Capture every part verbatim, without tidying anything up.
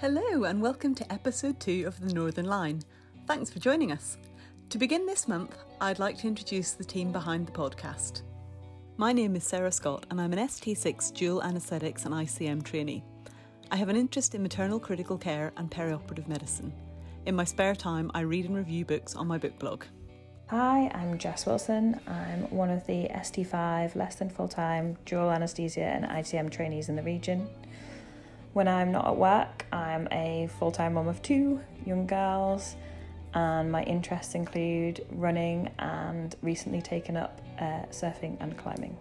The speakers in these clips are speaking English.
Hello and welcome to episode two of The Northern Line. Thanks for joining us. To begin this month, I'd like to introduce the team behind the podcast. My name is Sarah Scott and I'm an S T six dual anaesthetics and I C M trainee. I have an interest in maternal critical care and perioperative medicine. In my spare time, I read and review books on my book blog. Hi, I'm Jess Wilson. I'm one of the S T five less than full-time dual anaesthesia and I C M trainees in the region. When I'm not at work, I'm a full-time mum of two young girls, and my interests include running and recently taken up uh, surfing and climbing.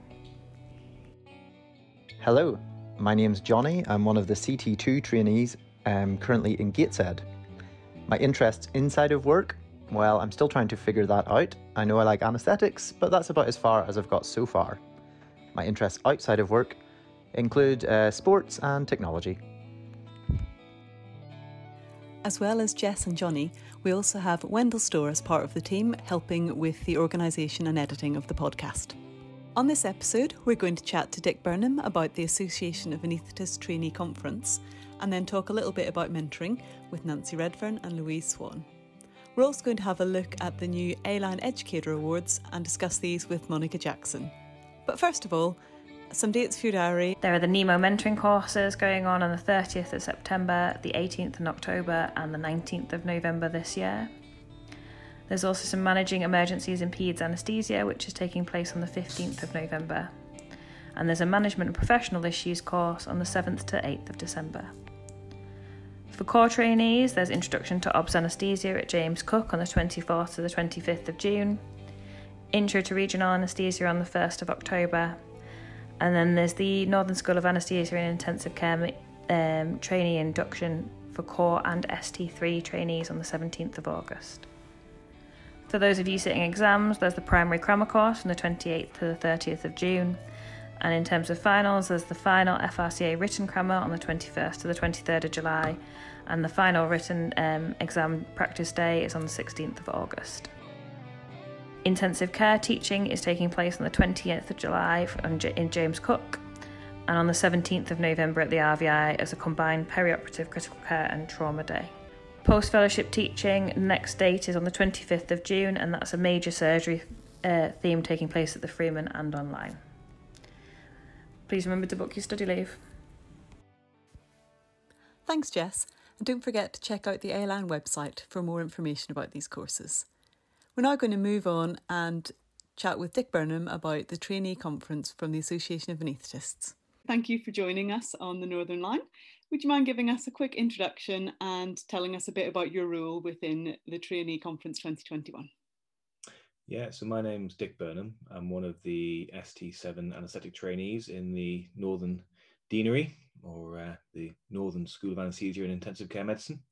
Hello, my name's Johnny. I'm one of the C T two trainees, um, currently in Gateshead. My interests inside of work? Well, I'm still trying to figure that out. I know I like anaesthetics, but that's about as far as I've got so far. My interests outside of work include uh, sports and technology. As well as Jess and Johnny, we also have Wendell Store as part of the team, helping with the organisation and editing of the podcast. On this episode, we're going to chat to Dick Burnham about the Association of Anaesthetists Trainee Conference, and then talk a little bit about mentoring with Nancy Redfern and Louise Swan. We're also going to have a look at the new A-Line Educator Awards and discuss these with Monica Jackson. But first of all, some dates for your diary. There are the Nemo mentoring courses going on on the thirtieth of September, the eighteenth of October and the nineteenth of November this year. There's also some Managing Emergencies in Peds Anaesthesia, which is taking place on the fifteenth of November. And there's a Management and Professional Issues course on the seventh to eighth of December. For core trainees, there's Introduction to Obs Anaesthesia at James Cook on the twenty-fourth to the twenty-fifth of June, Intro to Regional Anaesthesia on the first of October, and then there's the Northern School of Anaesthesia and Intensive Care um, trainee induction for core and S T three trainees on the seventeenth of August. For those of you sitting exams, there's the Primary Crammer course from the twenty-eighth to the thirtieth of June. And in terms of finals, there's the final F R C A written crammer on the twenty-first to the twenty-third of July, and the final written um, exam practice day is on the sixteenth of August. Intensive care teaching is taking place on the twentieth of July in James Cook, and on the seventeenth of November at the R V I as a combined perioperative critical care and trauma day. Post-fellowship teaching, the next date is on the twenty-fifth of June, and that's a major surgery uh, theme taking place at the Freeman and online. Please remember to book your study leave. Thanks, Jess. And don't forget to check out the A-Line website for more information about these courses. We're now going to move on and chat with Dick Burnham about the trainee conference from the Association of Anaesthetists. Thank you for joining us on the Northern Line. Would you mind giving us a quick introduction and telling us a bit about your role within the Trainee Conference twenty twenty-one? Yeah, so my name's Dick Burnham. I'm one of the S T seven anaesthetic trainees in the Northern Deanery, or uh, the Northern School of Anaesthesia and Intensive Care Medicine.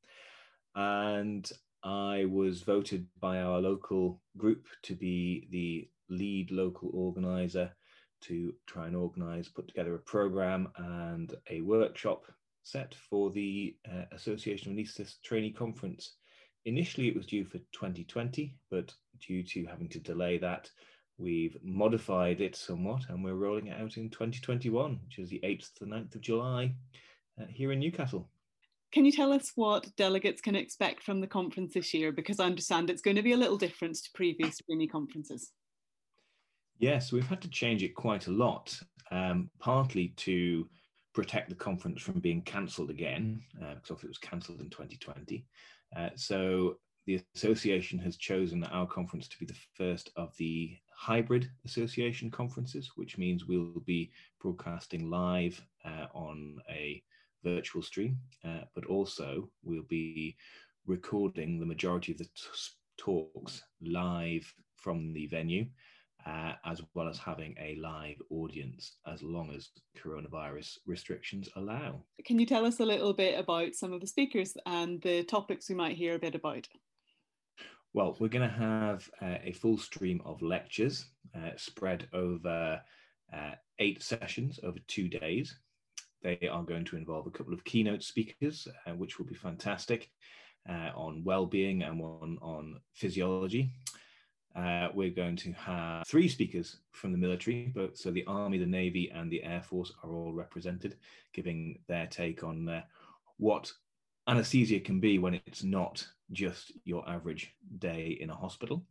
And I was voted by our local group to be the lead local organiser to try and organise, put together a programme and a workshop set for the uh, Association of Anaesthetists Trainee Conference. Initially, it was due for twenty twenty, but due to having to delay that, we've modified it somewhat and we're rolling it out in twenty twenty-one, which is the eighth to the ninth of July uh, here in Newcastle. Can you tell us what delegates can expect from the conference this year? Because I understand it's going to be a little different to previous trainee conferences. Yes, we've had to change it quite a lot, um, partly to protect the conference from being cancelled again, uh, because it was cancelled in twenty twenty. Uh, so the association has chosen our conference to be the first of the hybrid association conferences, which means we'll be broadcasting live uh, on a virtual stream, uh, but also we'll be recording the majority of the t- talks live from the venue, uh, as well as having a live audience, as long as coronavirus restrictions allow. Can you tell us a little bit about some of the speakers and the topics we might hear a bit about? Well, we're going to have uh, a full stream of lectures uh, spread over uh, eight sessions over two days. They are going to involve a couple of keynote speakers, uh, which will be fantastic, uh, on well-being and one on physiology. Uh, we're going to have three speakers from the military, but so the Army, the Navy, and the Air Force are all represented, giving their take on uh, what anaesthesia can be when it's not just your average day in a hospital.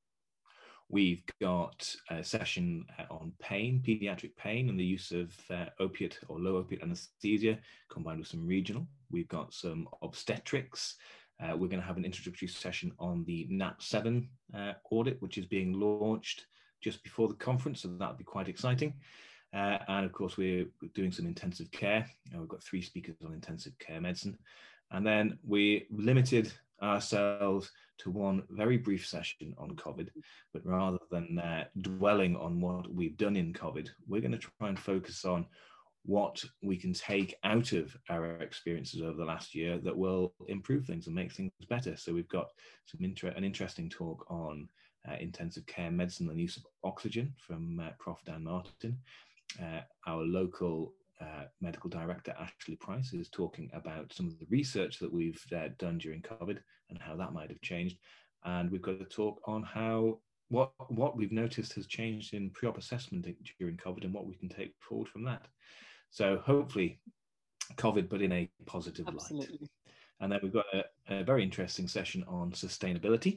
We've got a session on pain, pediatric pain, and the use of uh, opiate or low opiate anaesthesia combined with some regional. We've got some obstetrics. Uh, we're going to have an introductory session on the N A T seven uh, audit, which is being launched just before the conference, so that'll be quite exciting. Uh, and of course, we're doing some intensive care. You know, we've got three speakers on intensive care medicine. And then we limited ourselves to one very brief session on COVID, but rather than uh, dwelling on what we've done in COVID, we're going to try and focus on what we can take out of our experiences over the last year that will improve things and make things better. So we've got some inter an interesting talk on uh, intensive care medicine and use of oxygen from uh, Professor Dan Martin. Uh, our local uh, medical director, Ashley Price, is talking about some of the research that we've uh, done during COVID and how that might have changed. And we've got a talk on how what, what we've noticed has changed in pre-op assessment during COVID and what we can take forward from that. So hopefully COVID, but in a positive Absolutely. light. And then we've got a, a very interesting session on sustainability,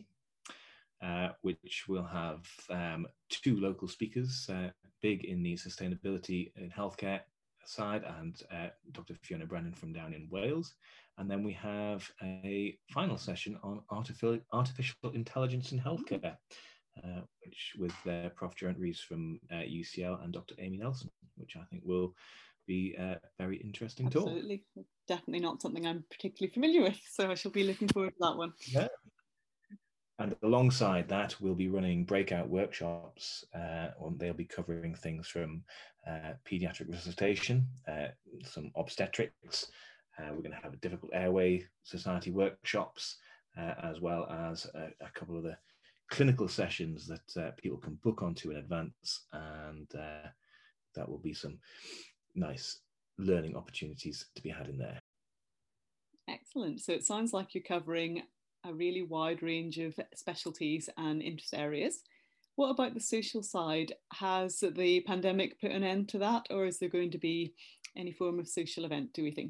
uh, which will have um, two local speakers, uh, big in the sustainability in healthcare side, and uh, Doctor Fiona Brennan from down in Wales. And then we have a final session on artificial, artificial intelligence in healthcare, uh, which with uh, Professor Geraint Rees from uh, U C L and Doctor Amy Nelson, which I think will be a very interesting talk. Absolutely. Definitely not something I'm particularly familiar with, so I shall be looking forward to that one. Yeah. And alongside that, we'll be running breakout workshops. Uh, they'll be covering things from uh, pediatric resuscitation, uh, some obstetrics. Uh, we're going to have a difficult airway society workshops, uh, as well as a, a couple of the clinical sessions that uh, people can book onto in advance. And uh, that will be some nice learning opportunities to be had in there. Excellent. So it sounds like you're covering a really wide range of specialties and interest areas. What about the social side? Has the pandemic put an end to that, or is there going to be any form of social event, do we think?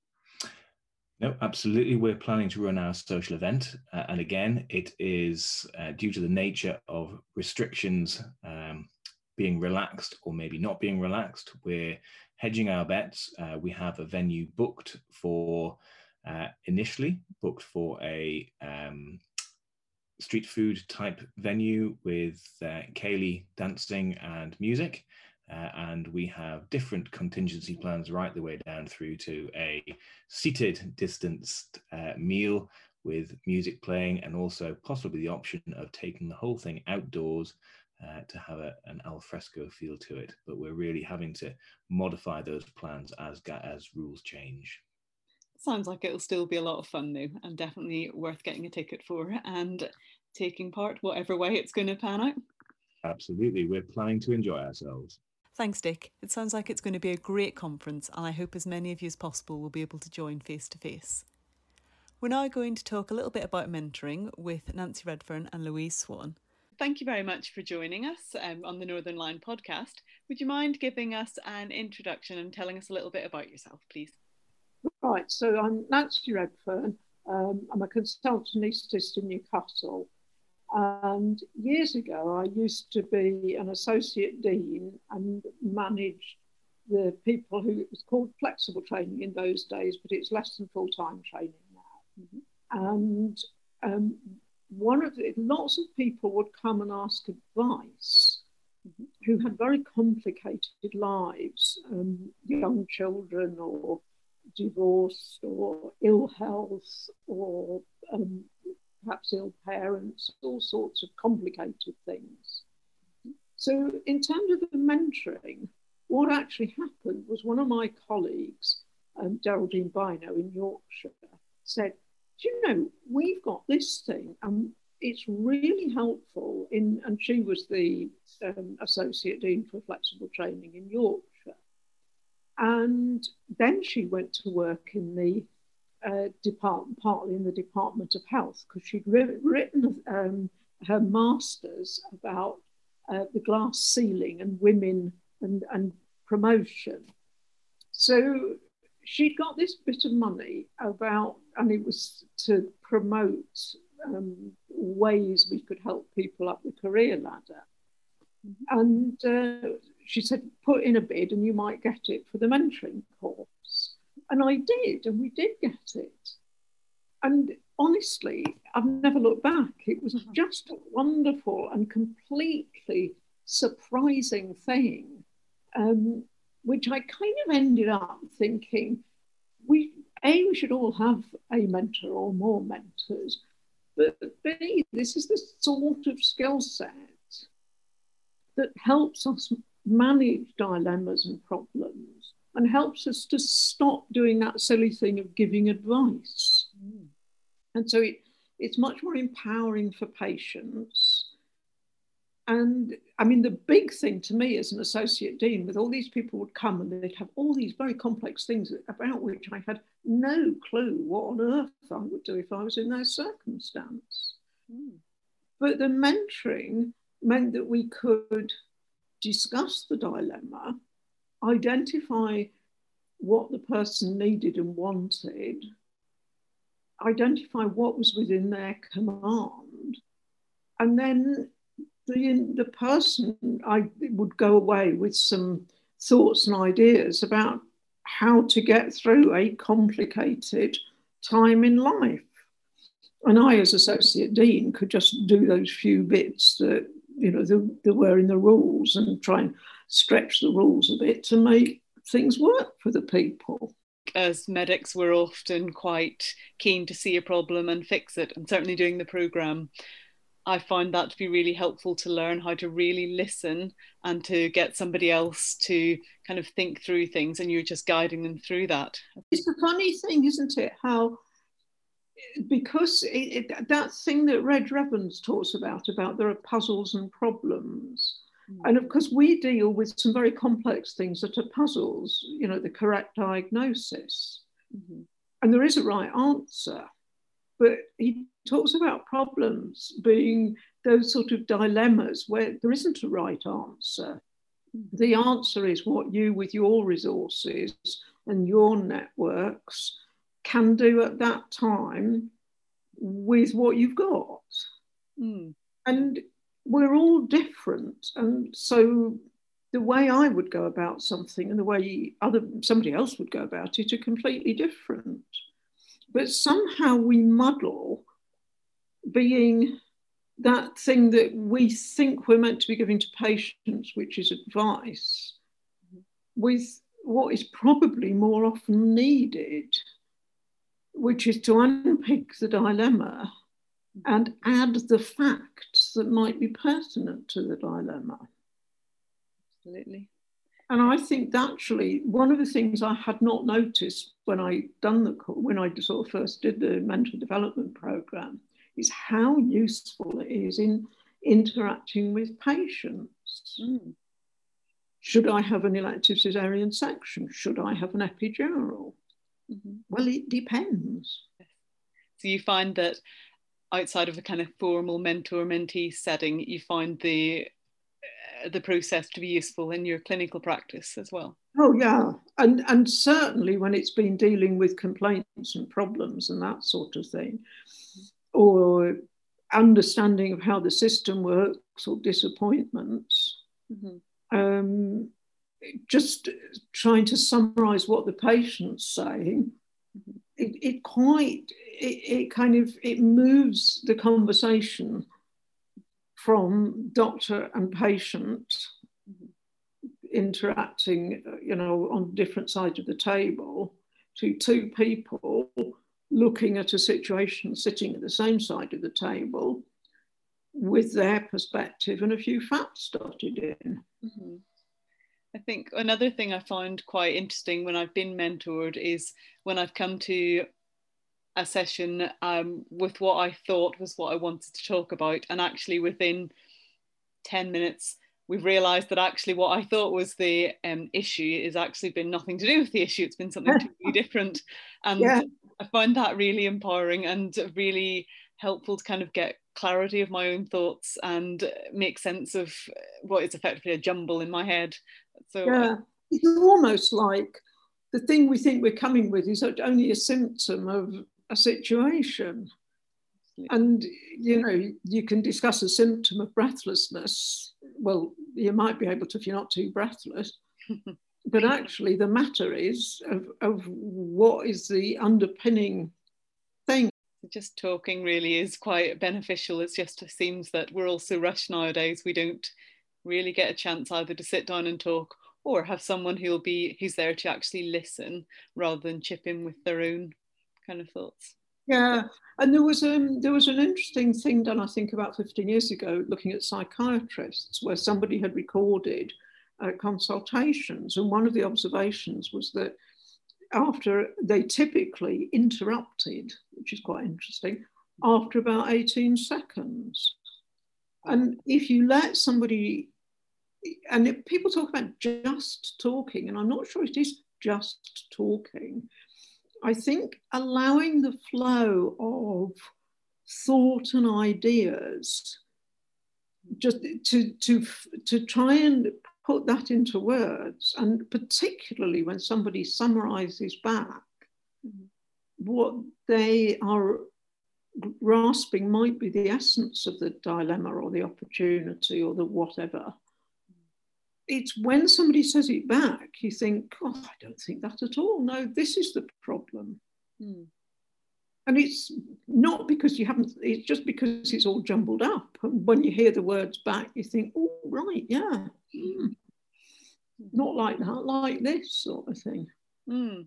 No, absolutely. We're planning to run our social event. Uh, and again, it is uh, due to the nature of restrictions um, being relaxed or maybe not being relaxed. We're hedging our bets. Uh, we have a venue booked for Uh, initially booked for a um, street food type venue with uh, ceilidh dancing and music. Uh, and we have different contingency plans right the way down through to a seated, distanced uh, meal with music playing, and also possibly the option of taking the whole thing outdoors uh, to have a, an al fresco feel to it. But we're really having to modify those plans as, as rules change. Sounds like it'll still be a lot of fun though, and definitely worth getting a ticket for and taking part whatever way it's going to pan out. Absolutely, we're planning to enjoy ourselves. Thanks, Dick. It sounds like it's going to be a great conference, and I hope as many of you as possible will be able to join face to face. We're now going to talk a little bit about mentoring with Nancy Redfern and Louise Swan. Thank you very much for joining us um, on the Northern Line podcast. Would you mind giving us an introduction and telling us a little bit about yourself, please? Right, so I'm Nancy Redfern. Um, I'm a consultant anaesthetist in Newcastle. And years ago, I used to be an associate dean and manage the people who, it was called flexible training in those days, but it's less than full-time training now. Mm-hmm. And um, one of the, lots of people would come and ask advice, mm-hmm. who had very complicated lives, um, young children or divorced or ill health or um, perhaps ill parents, all sorts of complicated things. So in terms of the mentoring, what actually happened was one of my colleagues, um, Geraldine Bino in Yorkshire, said, do you know, we've got this thing and it's really helpful in, and she was the um, Associate Dean for Flexible Training in Yorkshire. And then she went to work in the uh, department, partly in the Department of Health, because she'd ri- written um, her master's about uh, the glass ceiling and women and, and promotion. So she'd got this bit of money about, and it was to promote um, ways we could help people up the career ladder. Mm-hmm. And uh, she said, put in a bid and you might get it for the mentoring course. And I did, and we did get it. And honestly, I've never looked back. It was just a wonderful and completely surprising thing, um, which I kind of ended up thinking, we A, we should all have a mentor or more mentors, but B, this is the sort of skill set that helps us manage dilemmas and problems and helps us to stop doing that silly thing of giving advice. Mm. And so it, it's much more empowering for patients. And I mean, the big thing to me as an associate dean, with all these people would come and they'd have all these very complex things about which I had no clue what on earth I would do if I was in their circumstance. Mm. But the mentoring meant that we could discuss the dilemma, identify what the person needed and wanted, identify what was within their command, and then the, the person I would go away with some thoughts and ideas about how to get through a complicated time in life. And I, as Associate Dean, could just do those few bits that, you know, that were in the rules and try and stretch the rules a bit to make things work for the people. As medics, we're often quite keen to see a problem and fix it. And certainly doing the programme, I find that to be really helpful to learn how to really listen and to get somebody else to kind of think through things, and you're just guiding them through that. It's a funny thing, isn't it, how, because it, it, that thing that Reg Evans talks about, about there are puzzles and problems. Mm-hmm. And of course, we deal with some very complex things that are puzzles, you know, the correct diagnosis. Mm-hmm. And there is a right answer. But he talks about problems being those sort of dilemmas where there isn't a right answer. Mm-hmm. The answer is what you, with your resources and your networks, can do at that time with what you've got. Mm. And we're all different. And so the way I would go about something and the way other somebody else would go about it are completely different. But somehow we muddle being that thing that we think we're meant to be giving to patients, which is advice, with what is probably more often needed, which is to unpick the dilemma and add the facts that might be pertinent to the dilemma. Absolutely. And I think that actually one of the things I had not noticed when I done the when I sort of first did the mental development program is how useful it is in interacting with patients. Mm. Should I have an elective cesarean section? Should I have an epidural? Mm-hmm. Well, it depends. So you find that outside of a kind of formal mentor-mentee setting, you find the uh, the process to be useful in your clinical practice as well? Oh yeah, and and certainly when it's been dealing with complaints and problems and that sort of thing, or understanding of how the system works or disappointments. Mm-hmm. Um, just trying to summarize what the patient's saying, mm-hmm. it, it quite, it, it kind of, it moves the conversation from doctor and patient mm-hmm. interacting, you know, on different sides of the table to two people looking at a situation, sitting at the same side of the table with their perspective and a few facts started in. Mm-hmm. I think another thing I found quite interesting when I've been mentored is when I've come to a session um, with what I thought was what I wanted to talk about, and actually within ten minutes we've realised that actually what I thought was the um, issue is actually been nothing to do with the issue. It's been something totally different, and yeah. I find that really empowering and really helpful to kind of get clarity of my own thoughts and make sense of what is effectively a jumble in my head. So yeah, it's almost like the thing we think we're coming with is only a symptom of a situation. And, you know, you can discuss a symptom of breathlessness. Well, you might be able to if you're not too breathless. But actually the matter is of, of what is the underpinning thing. Just talking really is quite beneficial. It's just, it seems that we're all so rushed nowadays. We don't really get a chance either to sit down and talk or have someone who'll be, who's there to actually listen rather than chip in with their own kind of thoughts. Yeah, and there was um there was an interesting thing done, I think, about fifteen years ago, looking at psychiatrists, where somebody had recorded uh, consultations, and one of the observations was that after they typically interrupted, which is quite interesting, after about eighteen seconds. And if you let somebody, and if people talk about just talking, and I'm not sure it is just talking, I think allowing the flow of thought and ideas, just to, to, to try and put that into words, and particularly when somebody summarizes back, mm-hmm. what they are grasping might be the essence of the dilemma or the opportunity or the whatever. It's when somebody says it back, you think, oh, I don't think that at all. No, this is the problem. Mm. And it's not because you haven't, it's just because it's all jumbled up. And when you hear the words back, you think, oh, right, yeah. Mm. Not like that, like this sort of thing. Mm.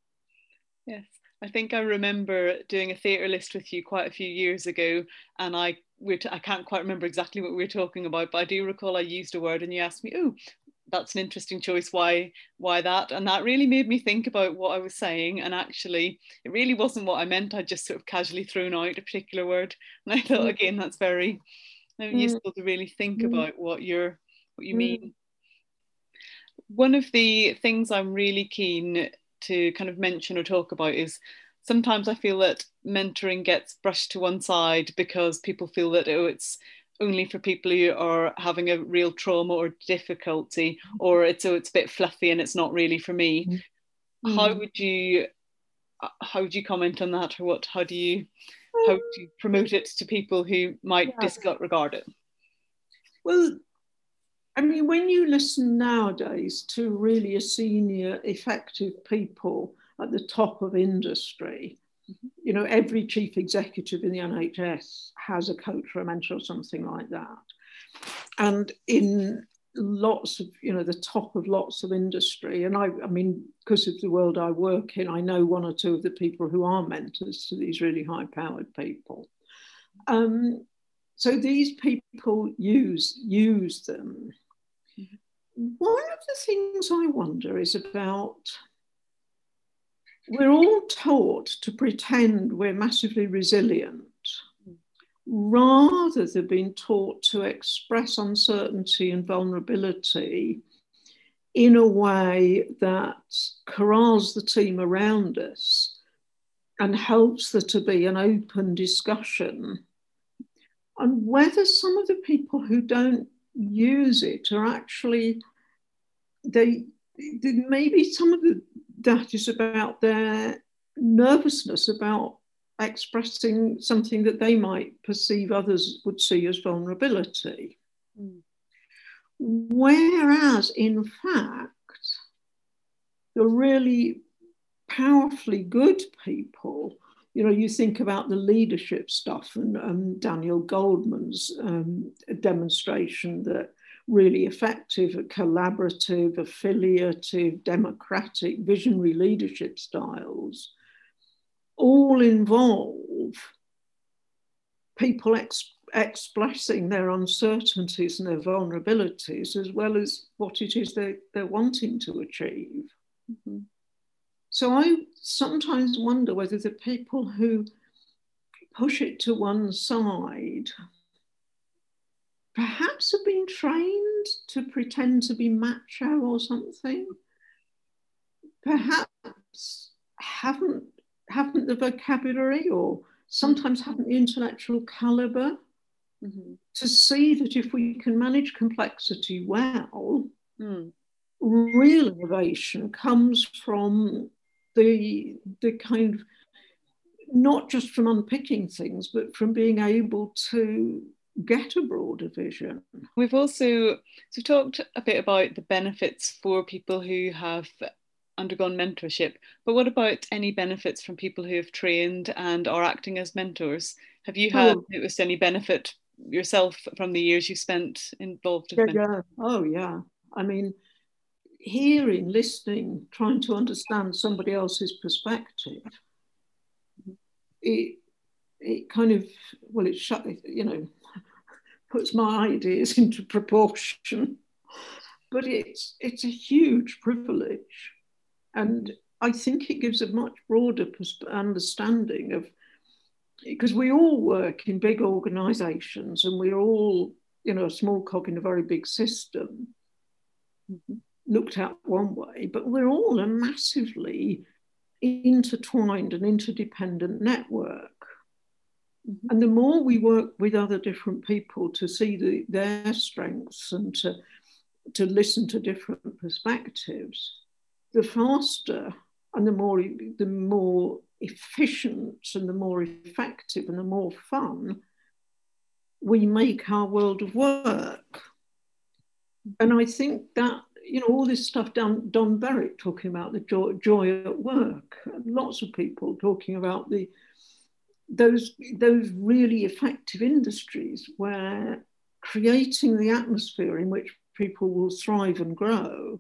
Yes. I think I remember doing a theatre list with you quite a few years ago, and I we're t- I can't quite remember exactly what we were talking about, but I do recall I used a word and you asked me, oh, that's an interesting choice, why why that? And that really made me think about what I was saying, and actually it really wasn't what I meant. I just sort of casually thrown out a particular word, and I thought, again, that's very mm. useful to really think mm. about what you're what you mm. mean. One of the things I'm really keen to kind of mention or talk about is sometimes I feel that mentoring gets brushed to one side because people feel that, oh, it's only for people who are having a real trauma or difficulty, or it's, oh, it's a bit fluffy and it's not really for me. Mm. How would you how would you comment on that, or what how do you how would you promote it to people who might yeah. disregard it? Well, I mean, when you listen nowadays to really a senior, effective people at the top of industry, mm-hmm. you know, every chief executive in the N H S has a coach or a mentor or something like that. And in lots of, you know, the top of lots of industry, and I, I mean, because of the world I work in, I know one or two of the people who are mentors to these really high-powered people. Um, so these people use, use them. One of the things I wonder is about, we're all taught to pretend we're massively resilient rather than being taught to express uncertainty and vulnerability in a way that corrals the team around us and helps there to be an open discussion. And whether some of the people who don't use it are actually, they, they maybe some of the, that is about their nervousness about expressing something that they might perceive others would see as vulnerability. Mm. Whereas in fact, the really powerfully good people, you know, you think about the leadership stuff and um, Daniel Goldman's um, demonstration that really effective, collaborative, affiliative, democratic, visionary leadership styles all involve people ex- expressing their uncertainties and their vulnerabilities as well as what it is they, they're wanting to achieve. Mm-hmm. So I sometimes wonder whether the people who push it to one side perhaps have been trained to pretend to be macho or something, perhaps haven't, haven't the vocabulary or sometimes haven't the intellectual calibre mm-hmm. to see that if we can manage complexity well, mm. real innovation comes from the, the kind of, not just from unpicking things, but from being able to get a broader vision. We've also so talked a bit about the benefits for people who have undergone mentorship, but what about any benefits from people who have trained and are acting as mentors? Have you had Oh. noticed any benefit yourself from the years you spent involved with Yeah, mentoring? yeah. Oh, yeah. I mean, hearing, listening, trying to understand somebody else's perspective, it it kind of, well, it shut, you know, puts my ideas into proportion. But it's it's a huge privilege, and I think it gives a much broader understanding of, because we all work in big organisations and we're all, you know, a small cog in a very big system, mm-hmm. looked at one way, but we're all a massively intertwined and interdependent network. Mm-hmm. And the more we work with other different people to see the, their strengths and to, to listen to different perspectives, the faster and the more, the more efficient and the more effective and the more fun we make our world of work. And I think that, you know, all this stuff down Don Berwick talking about the joy, joy at work, lots of people talking about the those those really effective industries where creating the atmosphere in which people will thrive and grow.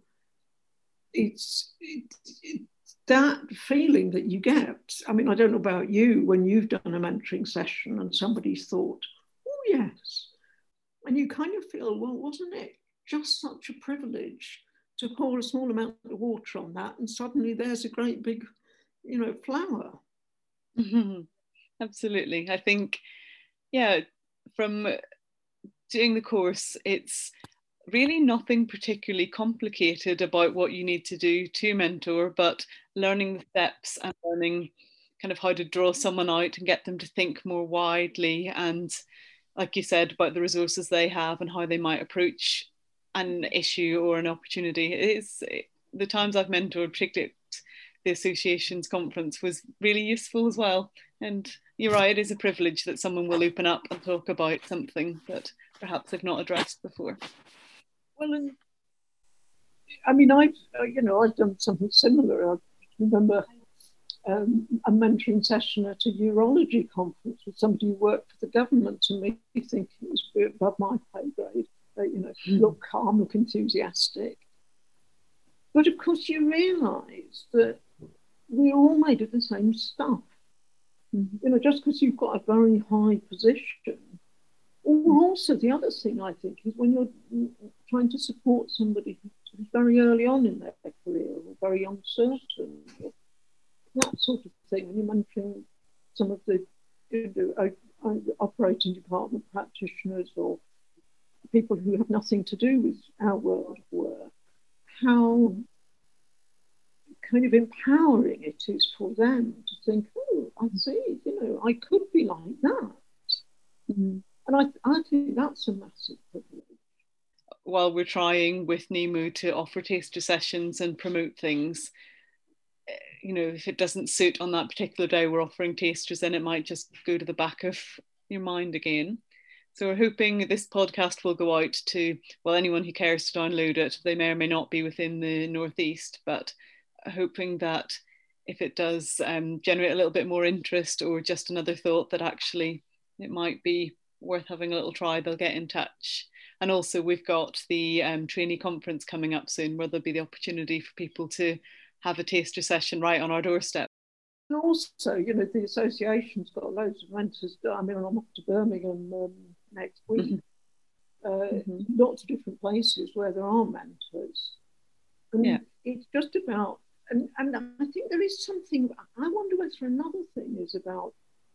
It's it, it, that feeling that you get. I mean, I don't know about you, when you've done a mentoring session and somebody's thought, oh yes, and you kind of feel, well, wasn't it just such a privilege to pour a small amount of water on that, and suddenly there's a great big, you know, flower. Mm-hmm. Absolutely. I think, yeah, from doing the course, it's really nothing particularly complicated about what you need to do to mentor, but learning the steps and learning kind of how to draw someone out and get them to think more widely, and like you said, about the resources they have and how they might approach an issue or an opportunity. It's the times I've mentored, particularly at the association's conference, was really useful as well. And you're right, it is a privilege that someone will open up and talk about something that perhaps they've not addressed before. Well, and I mean, I've, you know, I've done something similar. I remember um, a mentoring session at a urology conference with somebody who worked for the government, and me think it was above my pay grade. Uh, you know, mm. look calm, look enthusiastic. But of course, you realise that we're all made of the same stuff. Mm-hmm. You know, just because you've got a very high position. Or also the other thing I think is when you're trying to support somebody who's very early on in their career or very uncertain, or that sort of thing, when you're mentoring some of the you know, operating department practitioners or people who have nothing to do with our world of work, how kind of empowering it is for them to think, oh, I see, you know, I could be like that. Mm-hmm. And I, I think that's a massive privilege. While we're trying with NEMO to offer taster sessions and promote things, you know, if it doesn't suit on that particular day we're offering tasters, then it might just go to the back of your mind again. So we're hoping this podcast will go out to, well, anyone who cares to download it. They may or may not be within the Northeast, but hoping that if it does um, generate a little bit more interest or just another thought that actually it might be worth having a little try, they'll get in touch. And also we've got the um, trainee conference coming up soon, where there'll be the opportunity for people to have a taster session right on our doorstep. And also, you know, the association's got loads of mentors. I mean, I'm off to Birmingham um, next week. Mm-hmm. Uh, mm-hmm. Lots of different places where there are mentors. And yeah. It's just about, and, and I think there is something, I wonder whether another thing is about,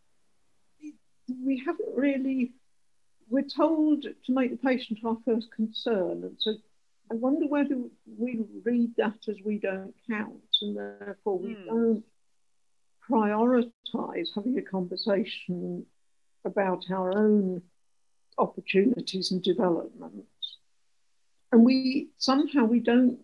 we haven't really, we're told to make the patient our first concern. And so I wonder whether we read that as we don't count, and therefore we mm. don't prioritise having a conversation about our own opportunities and development. And we somehow we don't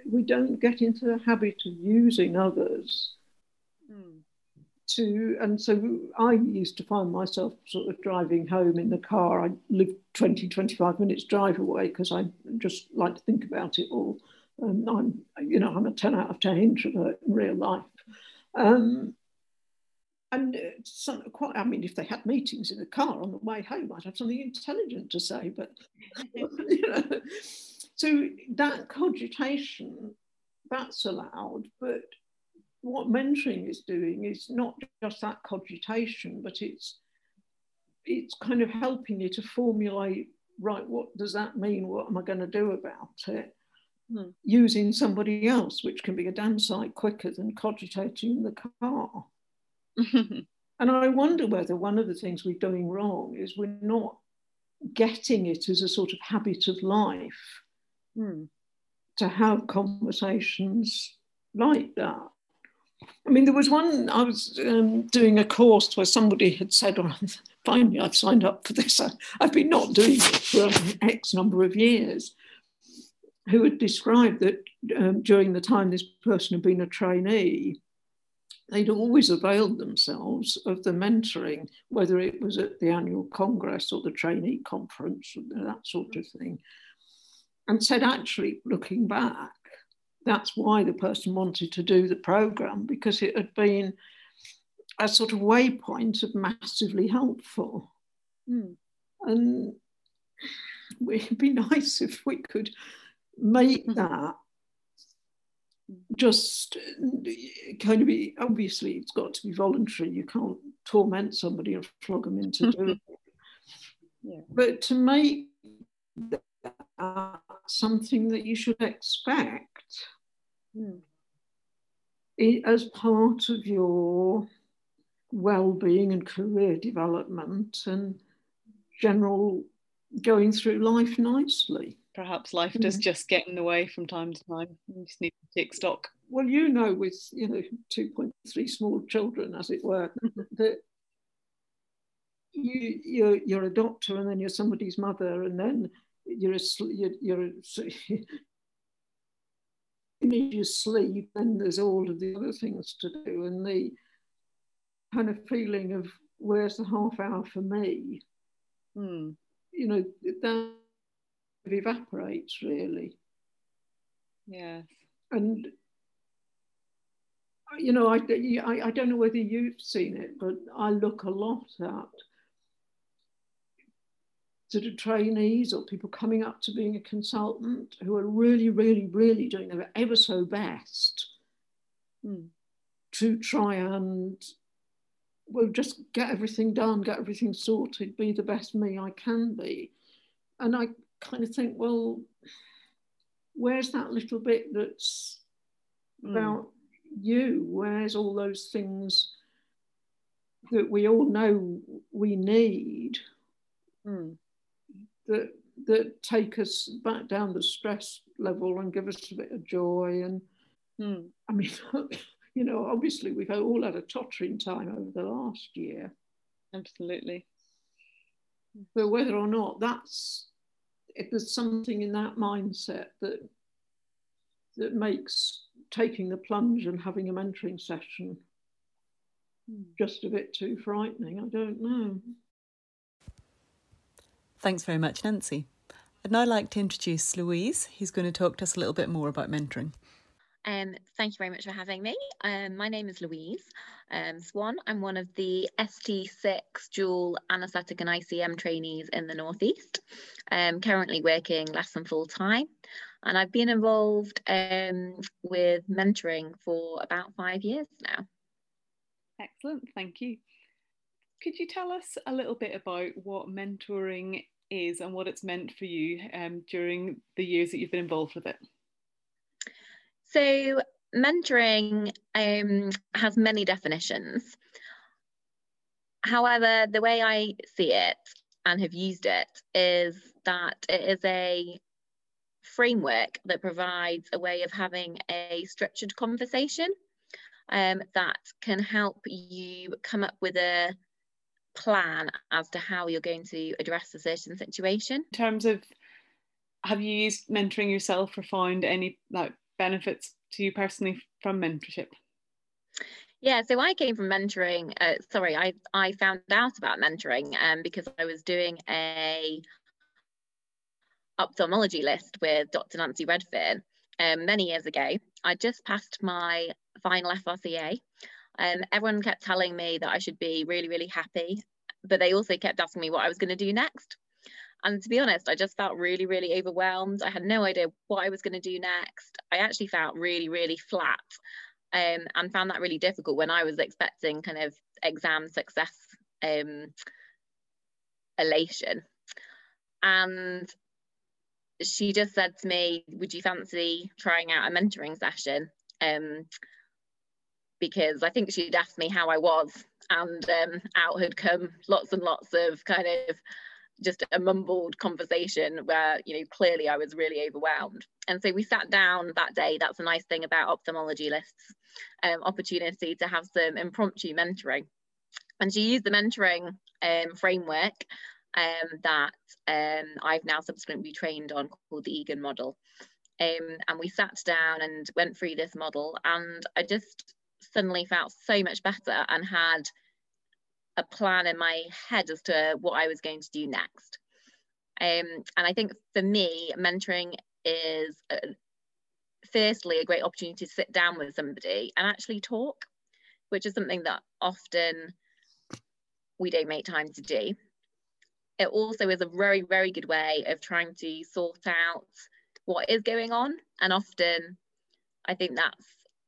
we don't get into the habit of using others mm. to, and so I used to find myself sort of driving home in the car. I lived twenty, twenty-five minutes drive away because I just like to think about it all. And I'm, you know, I'm a ten out of ten introvert in real life. Um, and some, quite, I mean, if they had meetings in the car on the way home, I'd have something intelligent to say, but, you know. So that cogitation, that's allowed, but what mentoring is doing is not just that cogitation, but it's it's kind of helping you to formulate, right, what does that mean? What am I going to do about it? Hmm. Using somebody else, which can be a damn sight quicker than cogitating in the car. And I wonder whether one of the things we're doing wrong is we're not getting it as a sort of habit of life hmm. to have conversations like that. I mean, there was one, I was um, doing a course where somebody had said, oh, finally, I've signed up for this. I, I've been not doing it for X number of years, who had described that um, during the time this person had been a trainee, they'd always availed themselves of the mentoring, whether it was at the annual congress or the trainee conference, that sort of thing, and said, actually, looking back, that's why the person wanted to do the programme, because it had been a sort of waypoint of massively helpful. Mm. And it'd be nice if we could make that just kind of be, obviously it's got to be voluntary. You can't torment somebody and flog them into doing it. Yeah. But to make that something that you should expect mm. as part of your well-being and career development and general going through life nicely. Perhaps life does mm. just get in the way from time to time. You just need to take stock. Well, you know, with, you know, two point three small children, as it were, that you, you're, you're a doctor and then you're somebody's mother and then you're a, you're, you're a, you need your sleep, and there's all of the other things to do, and the kind of feeling of where's the half hour for me, mm. you know, that evaporates really. Yes. And you know, I, I I don't know whether you've seen it, but I look a lot at sort of trainees or people coming up to being a consultant who are really, really, really doing their ever so best mm. to try and, well, just get everything done, get everything sorted, be the best me I can be. And I kind of think, well, where's that little bit that's mm. about you? Where's all those things that we all know we need mm. that that take us back down the stress level and give us a bit of joy? And mm. I mean, you know, obviously we've all had a tottering time over the last year. Absolutely. But whether or not that's, if there's something in that mindset that that makes taking the plunge and having a mentoring session just a bit too frightening, I don't know. Thanks very much, Nancy. I'd now like to introduce Louise, who's going to talk to us a little bit more about mentoring. Um, thank you very much for having me. Um, my name is Louise um, Swan. I'm one of the S T six dual anaesthetic and I C M trainees in the North East. I'm currently working less than full time, and I've been involved um, with mentoring for about five years now. Excellent, thank you. Could you tell us a little bit about what mentoring is and what it's meant for you um, during the years that you've been involved with it? So mentoring um, has many definitions. However, the way I see it and have used it is that it is a framework that provides a way of having a structured conversation um, that can help you come up with a plan as to how you're going to address a certain situation. In terms of, have you used mentoring yourself or found any like benefits to you personally from mentorship? Yeah, so I came from mentoring, uh, sorry, I, I found out about mentoring um, because I was doing a ophthalmology list with Doctor Nancy Redfern um, many years ago. I just passed my final F R C A. Um, everyone kept telling me that I should be really, really happy, but they also kept asking me what I was going to do next. And to be honest, I just felt really, really overwhelmed. I had no idea what I was going to do next. I actually felt really, really flat um, and found that really difficult when I was expecting kind of exam success um, elation. And she just said to me, would you fancy trying out a mentoring session? Um, because I think she'd asked me how I was, and um, out had come lots and lots of kind of just a mumbled conversation where, you know, clearly I was really overwhelmed. And so we sat down that day. That's a nice thing about ophthalmology lists, um, opportunity to have some impromptu mentoring. And she used the mentoring um, framework um, that um, I've now subsequently trained on, called the Egan model. Um, and we sat down and went through this model, and I just suddenly felt so much better and had a plan in my head as to what I was going to do next. Um, and I think for me, mentoring is a, firstly a great opportunity to sit down with somebody and actually talk, which is something that often we don't make time to do. It also is a very, very good way of trying to sort out what is going on. And often I think that's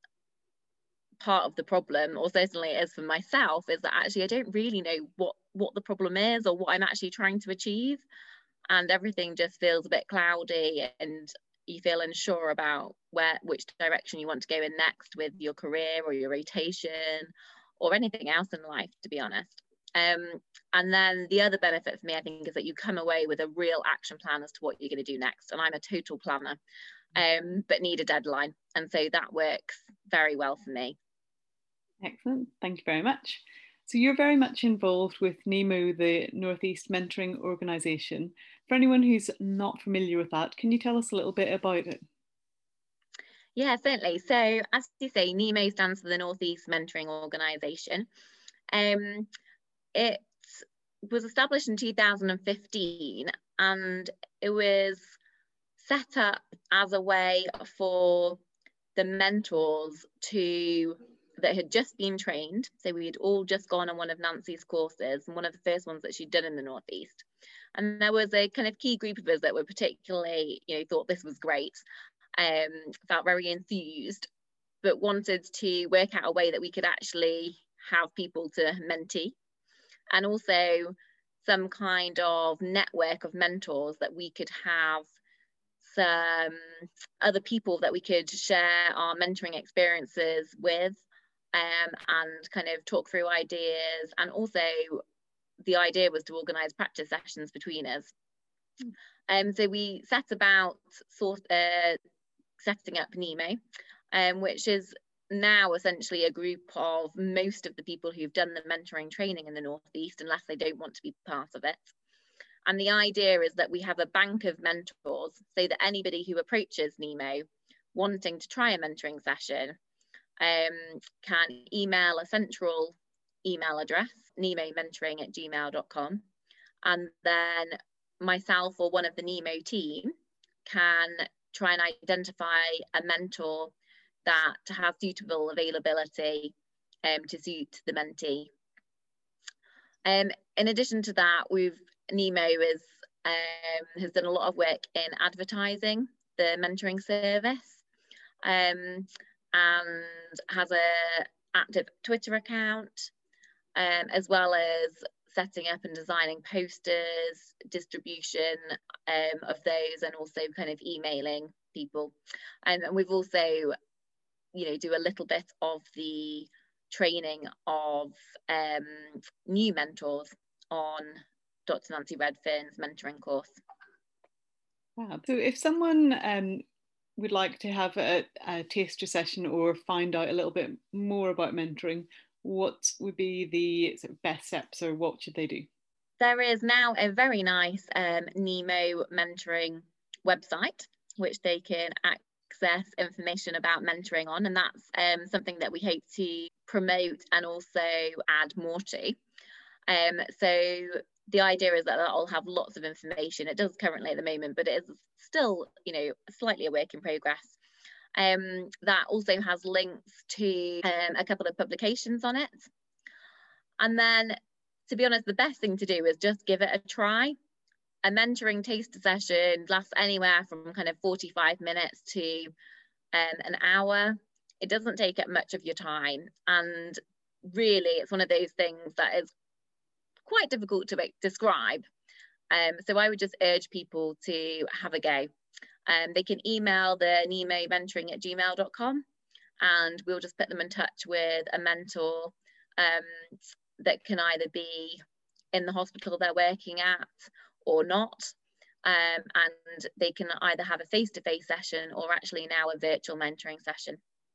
part of the problem, or certainly it is for myself, is that actually I don't really know what what the problem is or what I'm actually trying to achieve, and everything just feels a bit cloudy and you feel unsure about where which direction you want to go in next with your career or your rotation or anything else in life, to be honest. Um, and then the other benefit for me, I think, is that you come away with a real action plan as to what you're going to do next. And I'm a total planner, um, but need a deadline, and so that works very well for me. Excellent, thank you very much. So you're very much involved with NEMO, the North East Mentoring Organisation. For anyone who's not familiar with that, can you tell us a little bit about it? Yeah, certainly. So as you say, NEMO stands for the North East Mentoring Organisation. Um, it was established in two thousand fifteen, and it was set up as a way for the mentors to that had just been trained. So we'd all just gone on one of Nancy's courses, and one of the first ones that she'd done in the Northeast. And there was a kind of key group of us that were particularly, you know, thought this was great, um, felt very enthused, but wanted to work out a way that we could actually have people to mentee, and also some kind of network of mentors that we could have some other people that we could share our mentoring experiences with, um, and kind of talk through ideas. And also the idea was to organise practice sessions between us. Um, so we set about sort uh, setting up NEMO, um, which is now essentially a group of most of the people who've done the mentoring training in the Northeast, unless they don't want to be part of it. And the idea is that we have a bank of mentors, so that anybody who approaches NEMO wanting to try a mentoring session um, can email a central email address, nemo mentoring at gmail dot com, and then myself or one of the NEMO team can try and identify a mentor that has suitable availability um, to suit the mentee. Um, in addition to that, we've NEMO is, um, has done a lot of work in advertising the mentoring service, um, and has a active Twitter account, um, as well as setting up and designing posters, distribution um, of those, and also kind of emailing people. Um, and we've also, you know, do a little bit of the training of um, new mentors on Doctor Nancy Redfern's mentoring course. Wow. So if someone um, would like to have a, a taster session or find out a little bit more about mentoring, what would be the sort of best steps, or what should they do? There is now a very nice um, NEMO mentoring website, which they can access information about mentoring on, and that's um, something that we hope to promote and also add more to. Um, so the idea is that that'll have lots of information. It does currently at the moment, but it is still, you know, slightly a work in progress. Um, that also has links to um, a couple of publications on it. And then, to be honest, the best thing to do is just give it a try. A mentoring taster session lasts anywhere from kind of forty-five minutes to um, an hour. It doesn't take up much of your time. And really, it's one of those things that is quite difficult to describe. Um, so I would just urge people to have a go. Um, they can email the Nemo mentoring at gmail dot com, and we'll just put them in touch with a mentor um, that can either be in the hospital they're working at or not. Um, and they can either have a face-to-face session or actually now a virtual mentoring session.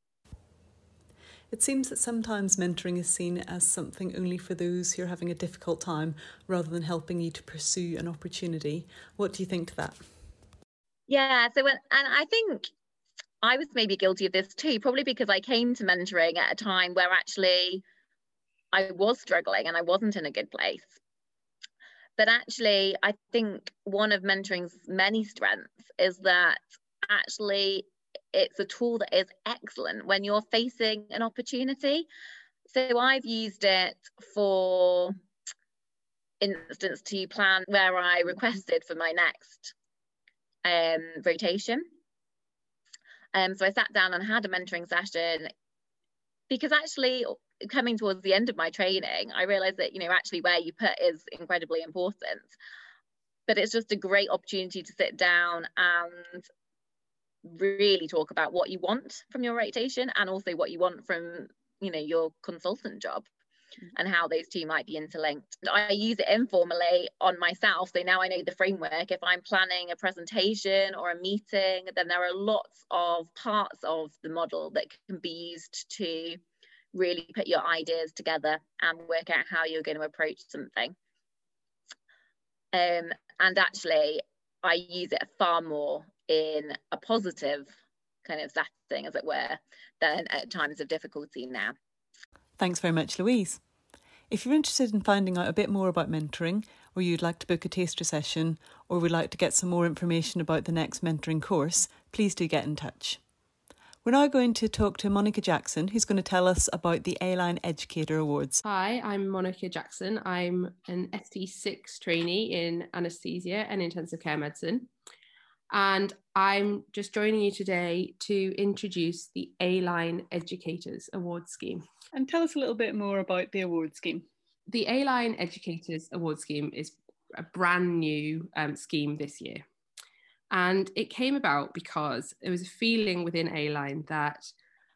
It seems that sometimes mentoring is seen as something only for those who are having a difficult time rather than helping you to pursue an opportunity. What do you think to that? Yeah, so when, and I think I was maybe guilty of this too, probably because I came to mentoring at a time where actually I was struggling and I wasn't in a good place. But actually, I think one of mentoring's many strengths is that actually it's a tool that is excellent when you're facing an opportunity. So I've used it, for instance, to plan where I requested for my next um, rotation. Um, so I sat down and had a mentoring session, because actually coming towards the end of my training, I realized that, you know, actually where you put is incredibly important. But it's just a great opportunity to sit down and really talk about what you want from your rotation and also what you want from, you know, your consultant job, and how those two might be interlinked. I use it informally on myself, so now I know the framework. If I'm planning a presentation or a meeting, then there are lots of parts of the model that can be used to really put your ideas together and work out how you're going to approach something. Um, and actually, I use it far more in a positive kind of setting, as it were, than at times of difficulty now. Thanks very much, Louise. If you're interested in finding out a bit more about mentoring, or you'd like to book a taster session, or would like to get some more information about the next mentoring course, please do get in touch. We're now going to talk to Monica Jackson, who's going to tell us about the A-Line Educator Awards. Hi, I'm Monica Jackson. I'm an S T six trainee in anaesthesia and intensive care medicine. And I'm just joining you today to introduce the A-Line Educators Award Scheme. And tell us a little bit more about the award scheme. The A-Line Educators Award Scheme is a brand new um, scheme this year. And it came about because there was a feeling within A-Line that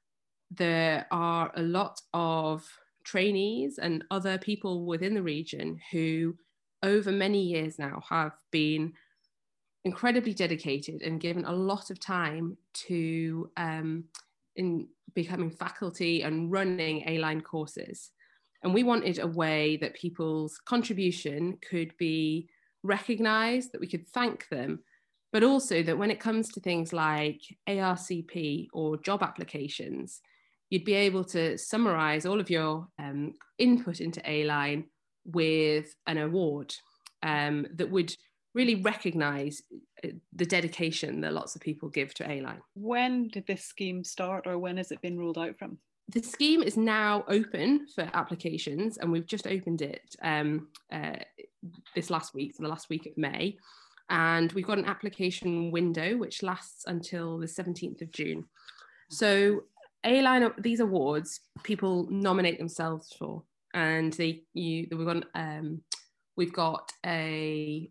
there are a lot of trainees and other people within the region who over many years now have been incredibly dedicated and given a lot of time to um, in becoming faculty and running A-Line courses. And we wanted a way that people's contribution could be recognised, that we could thank them, but also that when it comes to things like A R C P or job applications, you'd be able to summarise all of your um, input into A-Line with an award um, that would really recognise the dedication that lots of people give to A-Line. When did this scheme start, or when has it been rolled out from? The scheme is now open for applications, and we've just opened it um, uh, this last week, so the last week of May. And we've got an application window which lasts until the seventeenth of June. So A-Line, these awards, people nominate themselves for, and they you we've got um, we've got a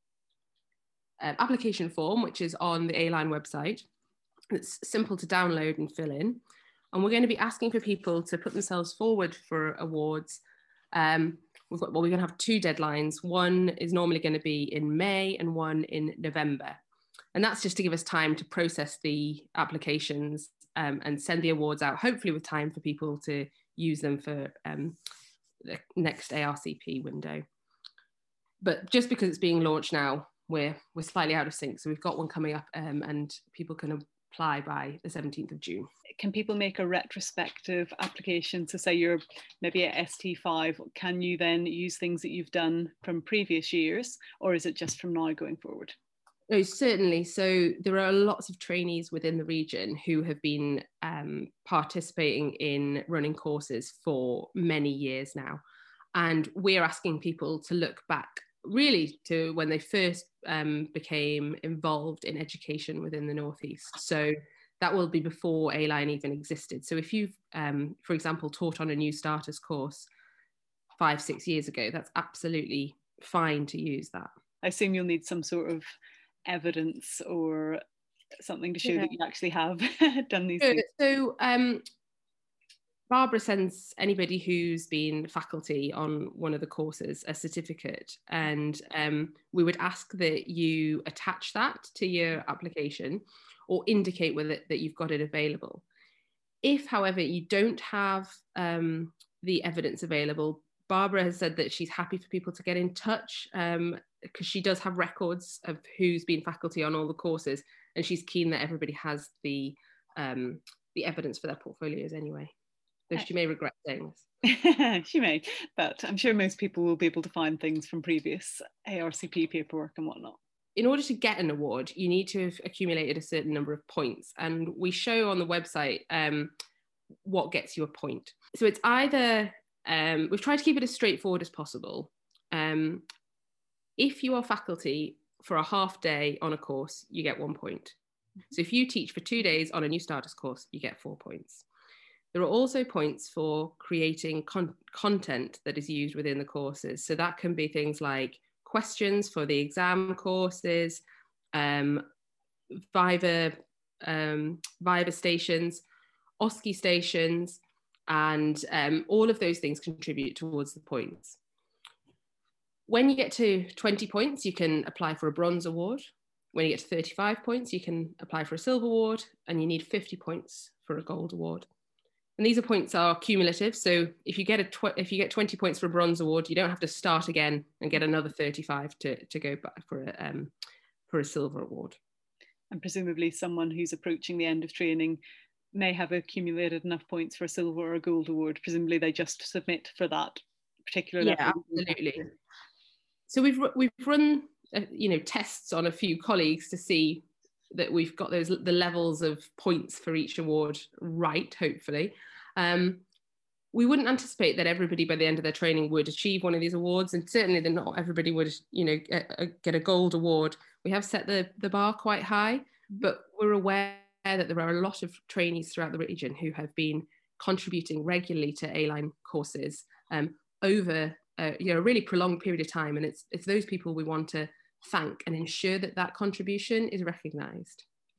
an application form which is on the A-Line website. It's simple to download and fill in, and we're going to be asking for people to put themselves forward for awards. Um, we've got well, we're going to have two deadlines. One is normally going to be in May, and one in November, and that's just to give us time to process the applications um, and send the awards out, hopefully with time for people to use them for um, the next A R C P window. But just because it's being launched now, we're we're slightly out of sync. So we've got one coming up, um, and people can apply by the seventeenth of June. Can people make a retrospective application? So say you're maybe at S T five, can you then use things that you've done from previous years, or is it just from now going forward? No, certainly. So there are lots of trainees within the region who have been um, participating in running courses for many years now. And we're asking people to look back really to when they first um, became involved in education within the Northeast. So that will be before A-Line even existed. So if you've, um, for example, taught on a new starters course five, six years ago, that's absolutely fine to use that. I assume you'll need some sort of evidence or something to show yeah. that you actually have done these so, things. So um, Barbara sends anybody who's been faculty on one of the courses a certificate, and um, we would ask that you attach that to your application or indicate with it that you've got it available. If, however, you don't have um, the evidence available, Barbara has said that she's happy for people to get in touch um, because she does have records of who's been faculty on all the courses, and she's keen that everybody has the um, the evidence for their portfolios anyway. Though she may regret saying this. She may, but I'm sure most people will be able to find things from previous A R C P paperwork and whatnot. In order to get an award, you need to have accumulated a certain number of points, and we show on the website um, what gets you a point. So it's either, um, we've tried to keep it as straightforward as possible. Um, if you are faculty for a half day on a course, you get one point. So if you teach for two days on a new starters course, you get four points. There are also points for creating con- content that is used within the courses. So that can be things like questions for the exam courses, um, Viva, um, Viva stations, O S C E stations, and um, all of those things contribute towards the points. When you get to twenty points, you can apply for a bronze award. When you get to thirty-five points, you can apply for a silver award, and you need fifty points for a gold award. And these are points are cumulative. So if you get a tw- if you get twenty points for a bronze award, you don't have to start again and get another thirty-five to, to go back for a um, for a silver award. And presumably someone who's approaching the end of training may have accumulated enough points for a silver or a gold award. Presumably they just submit for that particular level. Yeah, absolutely. So we've we've run uh, you know tests on a few colleagues to see that we've got those the levels of points for each award right, hopefully. Um, we wouldn't anticipate that everybody by the end of their training would achieve one of these awards, and certainly that not everybody would, you know, get a, get a gold award. We have set the, the bar quite high, but we're aware that there are a lot of trainees throughout the region who have been contributing regularly to A-Line courses um, over uh, you know, a really prolonged period of time, and it's it's those people we want to thank and ensure that that contribution is recognised.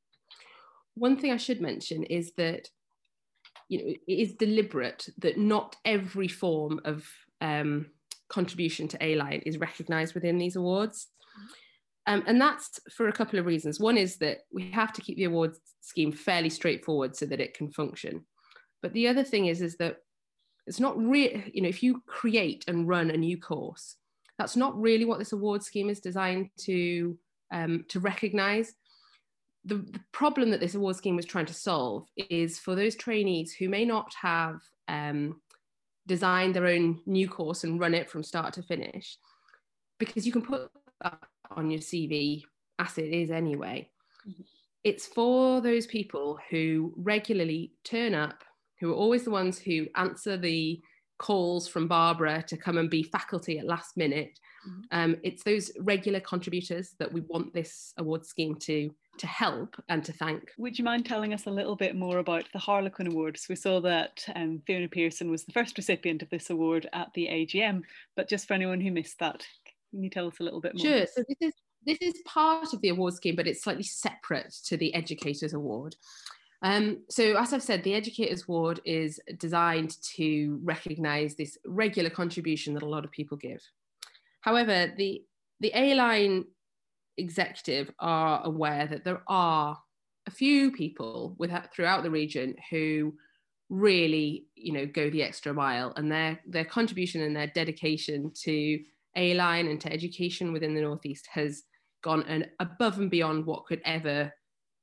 One thing I should mention is that, you know, it is deliberate that not every form of um, contribution to A-Line is recognised within these awards. Um, and that's for a couple of reasons. One is that we have to keep the awards scheme fairly straightforward so that it can function. But the other thing is, is that it's not real, you know, if you create and run a new course, that's not really what this award scheme is designed to, um, to recognise. The, the problem that this award scheme was trying to solve is for those trainees who may not have um, designed their own new course and run it from start to finish, because you can put that on your C V as it is anyway. Mm-hmm. It's for those people who regularly turn up, who are always the ones who answer the calls from Barbara to come and be faculty at last minute. Mm-hmm. Um, it's those regular contributors that we want this award scheme to, to help and to thank. Would you mind telling us a little bit more about the Harlequin Awards? We saw that um, Fiona Pearson was the first recipient of this award at the A G M, but just for anyone who missed that, can you tell us a little bit more? Sure. So this is, this is part of the award scheme, but it's slightly separate to the Educators Award. Um, so as I've said, the Educators Award is designed to recognise this regular contribution that a lot of people give. However, the, the A-Line executive are aware that there are a few people with, throughout the region who really, you know, go the extra mile, and their, their contribution and their dedication to A-Line and to education within the Northeast has gone an, above and beyond what could ever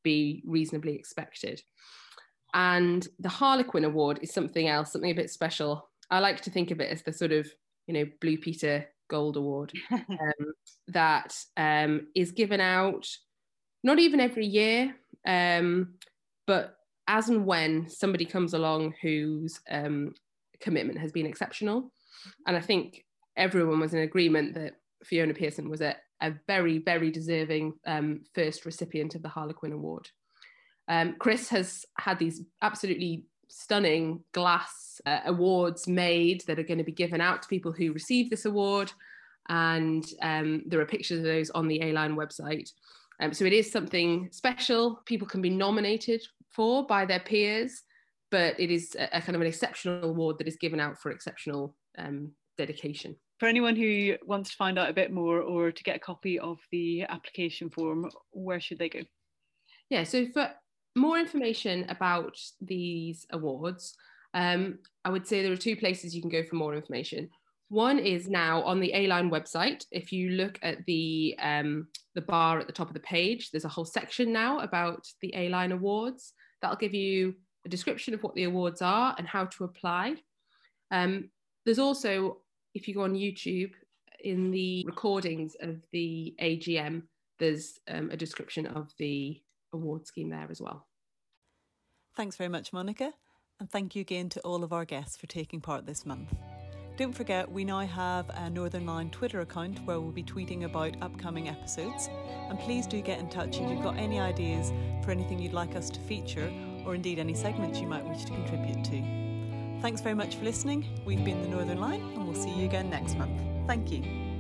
be reasonably expected. And the Harlequin Award is something else, something a bit special. I like to think of it as the sort of, you know, Blue Peter Gold Award um, that um, is given out not even every year, um, but as and when somebody comes along whose um, commitment has been exceptional. And I think everyone was in agreement that Fiona Pearson was a, a very, very deserving um, first recipient of the Harlequin Award. Um, Chris has had these absolutely stunning glass uh, awards made that are going to be given out to people who receive this award. And um, there are pictures of those on the A-Line website. Um, so it is something special. People can be nominated for by their peers, but it is a, a kind of an exceptional award that is given out for exceptional um, dedication. For anyone who wants to find out a bit more or to get a copy of the application form, where should they go? Yeah, so for more information about these awards, um, I would say there are two places you can go for more information. One is now on the A-Line website. If you look at the, um, the bar at the top of the page, there's a whole section now about the A-Line Awards. That'll give you a description of what the awards are and how to apply. Um, there's also, if you go on YouTube, in the recordings of the A G M, there's um, a description of the award scheme there as well. Thanks very much, Monica, and thank you again to all of our guests for taking part this month. Don't forget, we now have a Northern Line Twitter account where we'll be tweeting about upcoming episodes, and please do get in touch if you've got any ideas for anything you'd like us to feature, or indeed any segments you might wish to contribute to. Thanks very much for listening. We've been the Northern Line, and we'll see you again next month. Thank you.